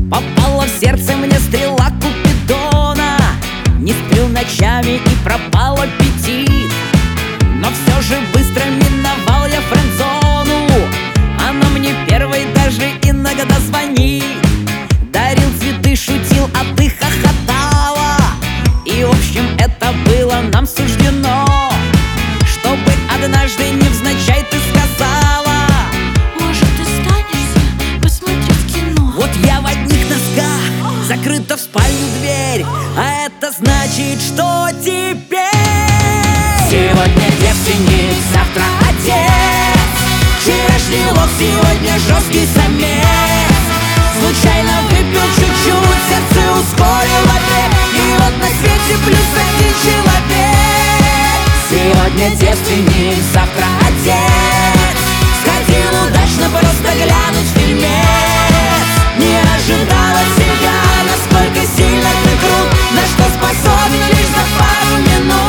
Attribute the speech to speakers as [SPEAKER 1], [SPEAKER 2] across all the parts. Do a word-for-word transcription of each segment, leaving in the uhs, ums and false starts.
[SPEAKER 1] Попала в сердце мне стрела Купидона. Не сплю ночами и пропал аппетит, но все же быстро миновал я френдзону. Она мне первой даже иногда звонит, дарил цветы, шутил, а ты хохотала. И в общем это было нам суждено, чтобы однажды невзначай ты сказала:
[SPEAKER 2] может, останешься посмотреть кино?
[SPEAKER 1] вот я в одних носках, закрыта в спальню дверь, а это значит, что теперь сегодня девственник, завтра отец. Вчерашний лох, сегодня жесткий самец. Случайно выпил чуть-чуть, сердце ускорило бег, и вот на свете плюс один человек. Сегодня девственник, завтра отец. Сходил удачно просто глянуть фильмец. Не ожидала тебя, насколько сильно ты крут, на что способен лишь за пару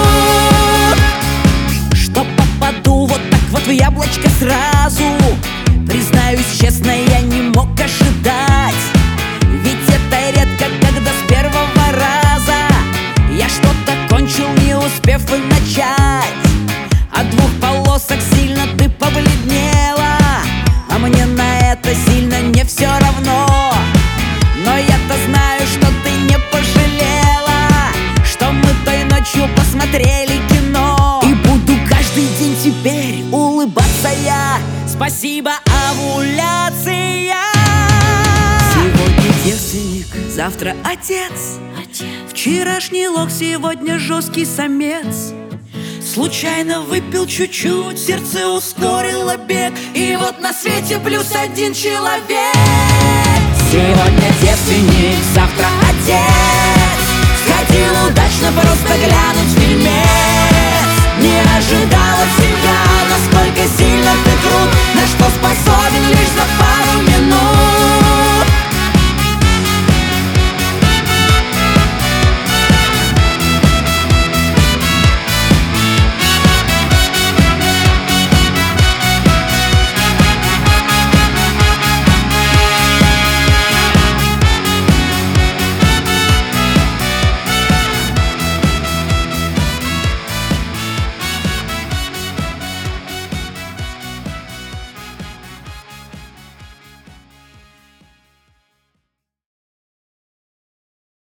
[SPEAKER 1] минут. Что попаду вот так вот в яблочко сразу, признаюсь честно, я не мог ожидать. Ведь это редко, когда с первого раза я что-то кончил, не успев и начать. От двух полосок сильно ты побледнела, а мне на это сильно не все равно. Но я-то знаю, что ты не пожалела, что мы той ночью посмотрели кино. И буду каждый день теперь улыбаться я. Спасибо, овуляция. Сегодня девственник, завтра отец.
[SPEAKER 2] Отец.
[SPEAKER 1] Вчерашний лох, сегодня жесткий самец. Случайно выпил чуть-чуть, сердце ускорило бег, и вот на свете плюс один человек. Сегодня девственник, завтра отец. Сходил удачно просто глянуть фильмец. Не ожидала тебя, насколько сильно ты крут, на что